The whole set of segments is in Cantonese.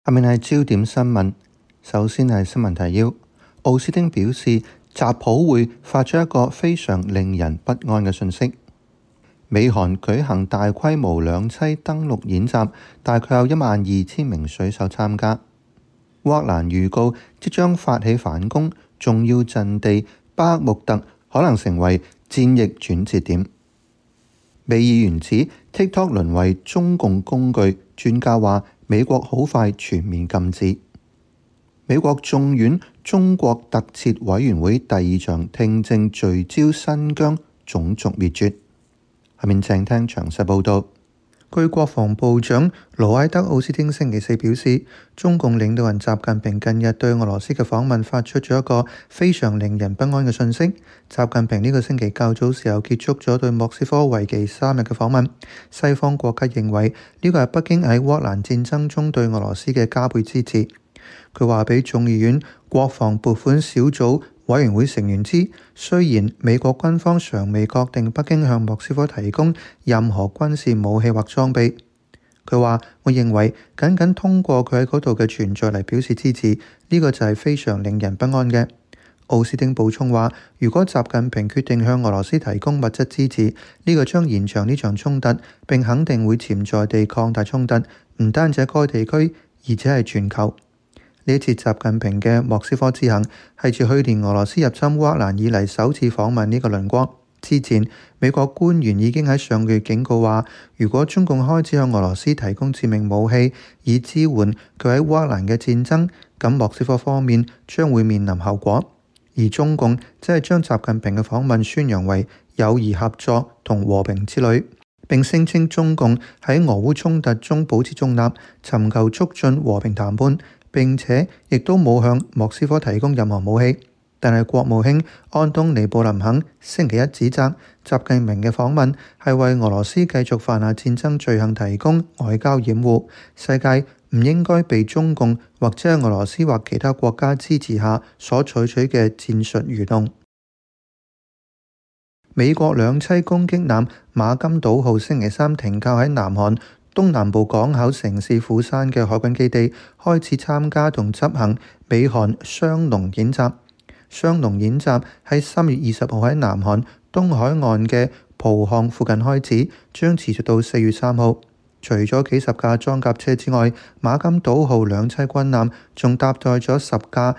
下面係焦點新聞。首先係新聞提要。奧斯汀表示，習普會發出一個非常令人不安嘅訊息。美韓舉行大規模兩棲登陸演習，大概有12000名水手參加。烏克蘭預告即將發起反攻，重要陣地巴克穆特可能成為戰役轉折點。美議員指 TikTok 淪為中共工具，專家話美國好快全面禁止。美國眾院中國特設委員會第2場聽證聚焦新疆種族滅絕。下面請聽詳細報導。據國防部長羅埃德奧斯汀星期四表示，中共領導人習近平近日對俄羅斯嘅訪問發出咗一個非常令人不安嘅訊息。習近平呢個星期較早時候結束咗對莫斯科為期3日嘅訪問。西方國家認為呢個係北京喺烏克蘭戰爭中對俄羅斯嘅加倍支持。佢話俾眾議院國防撥款小組委員會成員知，雖然美國軍方尚未確定北京向莫斯科提供任何軍事武器或裝備。佢話：我認為僅僅通過佢喺嗰度嘅存在嚟表示支持，呢個就係非常令人不安嘅。奧斯汀補充話：如果習近平決定向俄羅斯提供物質支持，呢個將延長呢場衝突，並肯定會潛在地擴大衝突，唔單止喺該地區，而且係全球。呢次習近平嘅莫斯科之行係自去年俄羅斯入侵烏克蘭以嚟首次訪問呢個鄰國。之前美國官員已經喺上個月警告話，如果中共開始向俄羅斯提供致命武器以支援佢喺烏克蘭嘅戰爭，咁莫斯科方面將會面臨後果。而中共即係將習近平嘅訪問宣揚為友誼合作同和平之旅，並聲稱中共喺俄烏衝突中保持中立，尋求促進和平談判，並且亦都冇向莫斯科提供任何武器。但係國務卿安東尼布林肯星期一指責習近平嘅訪問係為俄羅斯繼續犯下戰爭罪行提供外交掩護，世界唔應該被中共或者係俄羅斯或其他國家支持下所採取嘅戰術愚弄。美國兩棲攻擊艦馬金島號星期三停靠喺南韓東南部港口城市釜山嘅海軍基地，開始參加同執行美韓雙龍演習。雙龍演習喺3月20號喺南韓東海岸嘅浦項附近開始，將持續到4月3號。除咗幾十架裝甲車之外，馬金島號兩棲軍艦仲搭載咗10架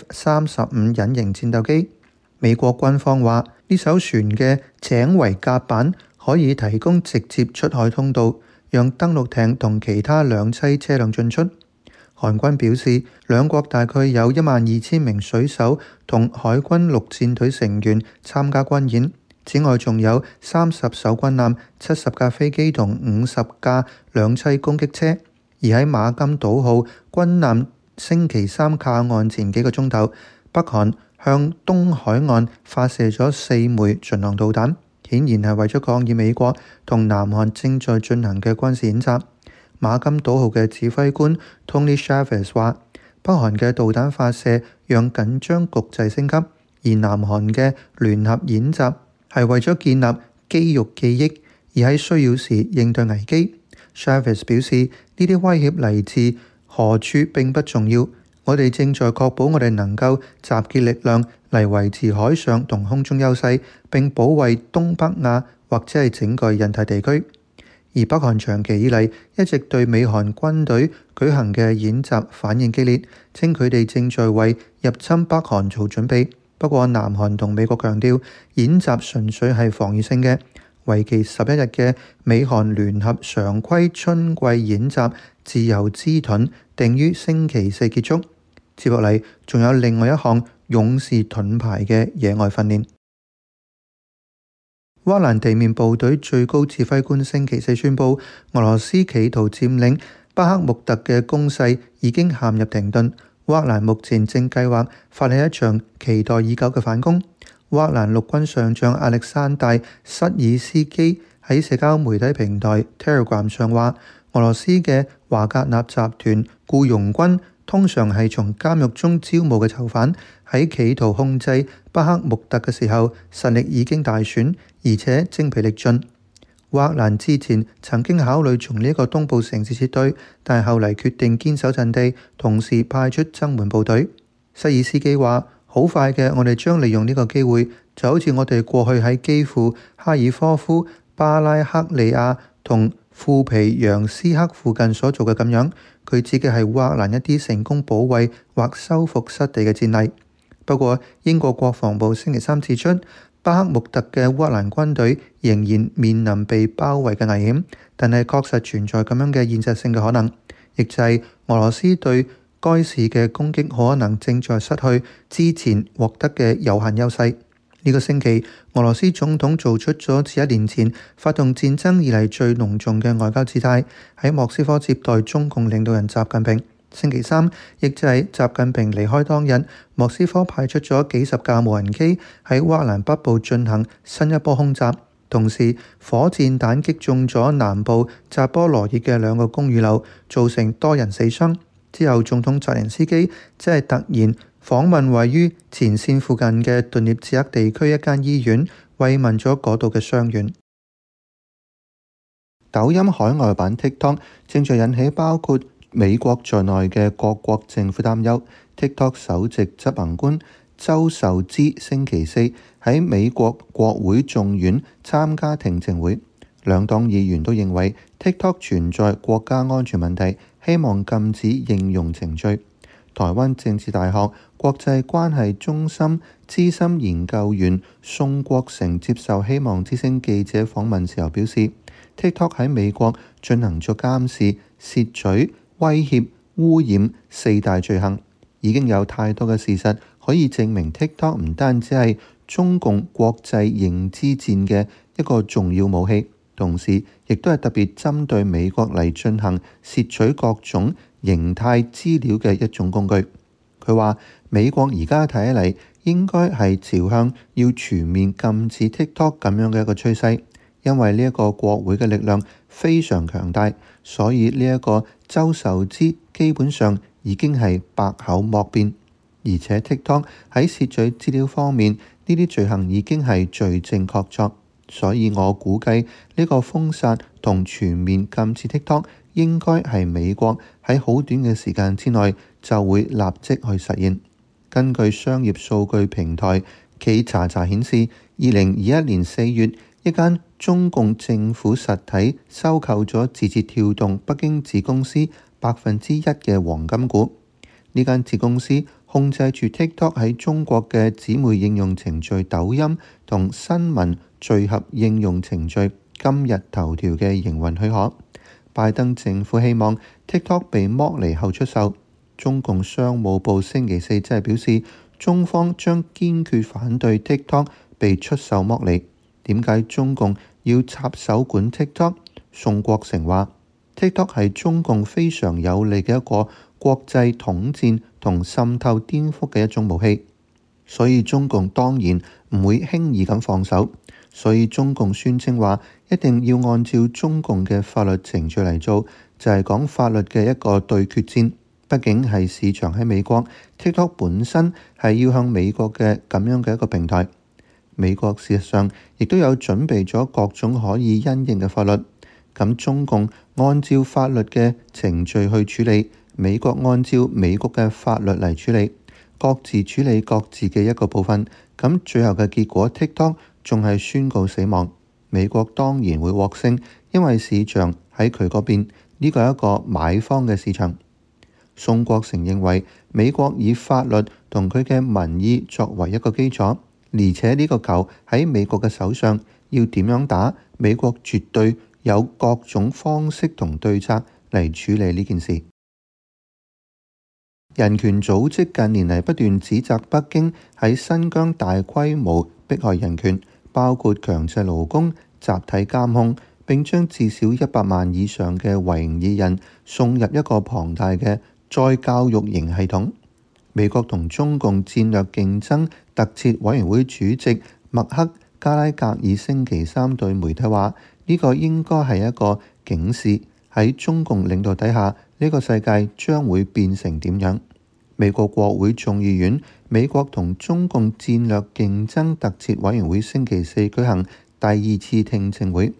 F-35隱形戰鬥機。美國軍方話，呢艘船嘅井圍甲板可以提供直接出海通道，讓登陸艇同其他兩棲車輛進出。韓軍表示，兩國大概有12000名水手同海軍陸戰隊成員參加軍演。此外，仲有30艘軍艦、70架飛機同50架兩棲攻擊車。而喺馬金島號軍艦星期三靠岸前幾個鐘頭，北韓向東海岸發射咗4枚巡航導彈，顯然係為咗抗議美國同南韓正在進行嘅軍事演習。馬金島號嘅指揮官 Tony Chavez 話，北韓嘅導彈發射讓緊張局勢升級，而南韓嘅聯合演習係為咗建立肌肉記憶，而喺需要時應對危機。Chavez 表示，呢啲威脅嚟自何處並不重要，我哋正在確保我哋能夠集結力量嚟維持海上同空中優勢，並保衛東北亞或者係整個印太地區。而北韓長期以嚟一直對美韓軍隊舉行嘅演習反應激烈，稱佢哋正在為入侵北韓做準備。不過南韓同美國強調，演習純粹係防禦性嘅。為期11日嘅美韓聯合常規春季演習自由之盾定於星期四結束。接落嚟仲有另外一項勇士盾牌嘅野外訓練。烏克蘭地面部隊最高指揮官星期四宣布，俄羅斯企圖佔領巴克穆特嘅攻勢已經陷入停頓。烏克蘭目前正計劃發起一場期待已久嘅反攻。烏克蘭陸軍上將亞歷山大·塞爾斯基喺社交媒體平台 Telegram 上話，俄羅斯嘅華格納集團僱傭軍通常係從監獄中招募嘅囚犯，喺企圖控制巴克穆特嘅時候，實力已經大損，而且精疲力盡。 烏克蘭之前曾經考慮從呢一個東部城市撤退，但係後嚟決定堅守陣地，同時派出增援部隊。塞爾斯基話：好快嘅，我哋將利用呢個機會，就好似我哋過去喺基輔、哈爾科夫、巴拉克利亞同庫皮揚斯克附近所做嘅咁樣。佢指嘅係烏克蘭一啲成功保衛或收復失地嘅戰例。不過，英國國防部星期三指出，巴克穆特嘅烏克蘭軍隊仍然面臨被包圍嘅危險，但係確實存在咁樣嘅現實性嘅可能，亦就係俄羅斯對該市嘅攻擊可能正在失去之前獲得嘅有限優勢。呢個星期，俄羅斯總統做出咗自1年前發動戰爭以嚟最隆重嘅外交姿態，喺莫斯科接待中共領導人習近平。星期三，亦就係習近平離開當日，莫斯科派出咗幾十架無人機喺烏克蘭北部進行新一波空襲，同時火箭彈擊中咗南部扎波羅熱嘅2個公寓樓，造成多人死傷。之後，總統澤連斯基即係突然訪問位於前線附近嘅頓涅茨克地區一間醫院，慰問咗嗰度嘅傷員。 抖音海外版 TikTok 正在引起包括美國在內嘅各國政府擔憂。TikTok 首席執行官周受資星期四喺美國國會眾院參加聽證會，兩黨議員都認為 TikTok 存在國家安全問題，希望禁止應用程序。台灣政治大學國際關係中心資深研究員宋國成接受希望之聲記者訪問時候表示， TikTok 喺美國進行咗監視、竊取、威脅、污染4大罪行，已經有太多嘅事實可以證明 TikTok 唔單止係中共國際認知戰嘅一個重要武器，同時亦都係特別針對美國嚟進行竊取各種形態資料嘅一種工具。佢話美國而家睇起嚟應該係朝向要全面禁止 TikTok 咁樣嘅一個趨勢，因為呢一個國會嘅力量非常強大，所以呢一個周受資基本上已經係百口莫辯。而且 TikTok 喺竊取資料方面，呢啲罪行已經係罪證確鑿，所以我估計呢個封殺同全面禁止 TikTok 應該係美國喺好短嘅時間之內就會立即去實現。根據商業數據平台企查查顯示，2021年4月，一間中共政府實體收購咗字節跳動北京子公司1%嘅黃金股。呢間子公司控制住 TikTok 喺中國嘅姊妹應用程序抖音同新聞聚合應用程序今日頭條嘅營運許可。拜登政府希望 TikTok 被剝離後出售。中共商務部星期四即係表示，中方將堅決反對 TikTok 被出售剝離。點解中共要插手管 TikTok？ 宋國成話 TikTok 係中共非常有利嘅一個國際統戰同滲透顛覆嘅一種武器，所以中共當然唔會輕易咁放手。所以中共宣稱話一定要按照中共嘅法律程序嚟做，就係講法律嘅一個對決戰。畢竟係市場喺美國， TikTok 本身係要向美國嘅咁樣嘅一個平台。美國事實上亦都有準備咗各種可以因應嘅法律。咁中共按照法律嘅程序去處理，美國按照美國嘅法律嚟處理，各自處理各自嘅一個部分。咁最後嘅結果 TikTok 仲係宣告死亡，美國當然會獲勝，因為市場喺佢嗰邊，呢個係一個買方嘅市場。宋國成認為美國以法律同佢嘅民意作為一個基礎，而且呢個球喺美國嘅手上，要點樣打，美國絕對有各種方式同對策嚟處理呢件事。人權組織近年嚟不斷指責北京喺新疆大規模迫害人權，包括強制勞工、集體監控，並將至少100萬以上嘅維吾爾人送入一個龐大嘅再教育營系統。美國同中共戰略競爭特設委員會主席麥克加拉格爾星期三對媒體話：呢個應該係一個警示，喺中共領導底下，呢個世界將會變成點樣？美國國會眾議院美國同中共戰略競爭特設委員會星期四舉行第2次聽證會。呢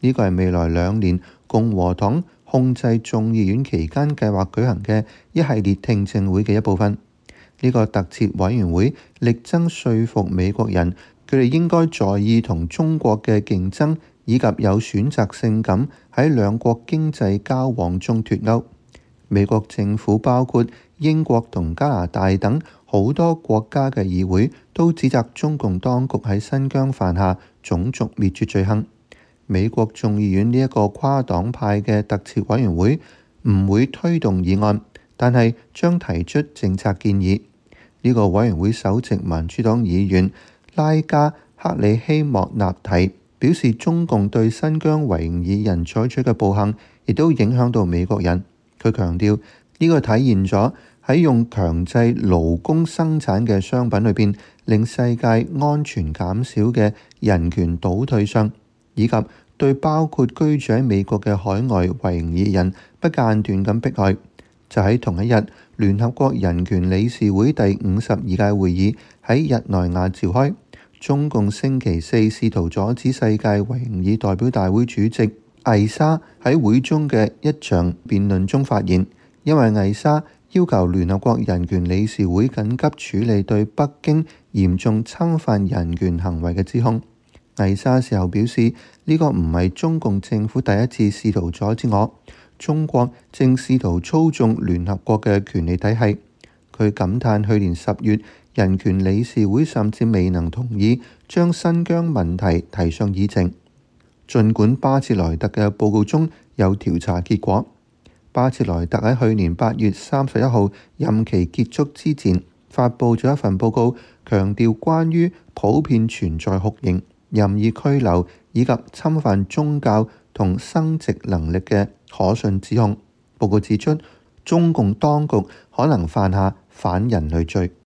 呢個係未來2年共和黨控制眾議院期間計劃舉行嘅一系列聽證會嘅一部分。呢個特設委員會力爭說服美國人，佢哋應該在意同中國嘅競爭，以及有選擇性咁喺兩國經濟交往中脫鈎。美國政府包括英國同加拿大等好多國家嘅議會都指責中共當局喺新疆犯下種族滅絕罪行。美國眾議院呢一個跨黨派嘅特設委員會唔會推動議案，但係將提出政策建議。呢個委員會首席民主黨議員拉加克里希莫納提表示，中共對新疆維吾爾人採取嘅暴行亦都影響到美國人。佢強調呢個體現咗喺用強制勞工生產嘅商品裏邊令世界安全減少嘅人權倒退上，以及對包括居住喺美國嘅海外維吾爾人不間斷咁迫害。就喺同一日，聯合國人權理事會第52屆會議喺日內瓦召開。中共星期四試圖阻止世界維吾爾代表大會主席艾沙喺會中嘅一場辯論中發言，因為艾沙要求聯合國人權理事會緊急處理對北京嚴重侵犯人權行為嘅指控。艾沙事後表示，呢個唔係中共政府第一次試圖阻止我，中國正試圖操縱聯合國嘅權力體系。佢感嘆去年10月人權理事會甚至未能同意將新疆問題提上議程。儘管巴切萊特嘅報告中有調查結果，巴切萊特喺去年8月31號任期結束之前發布咗一份報告，強調關於普遍存在酷刑、任意拘留以及侵犯宗教同生殖能力嘅可信指控。報告指出，中共當局可能犯下反人類罪。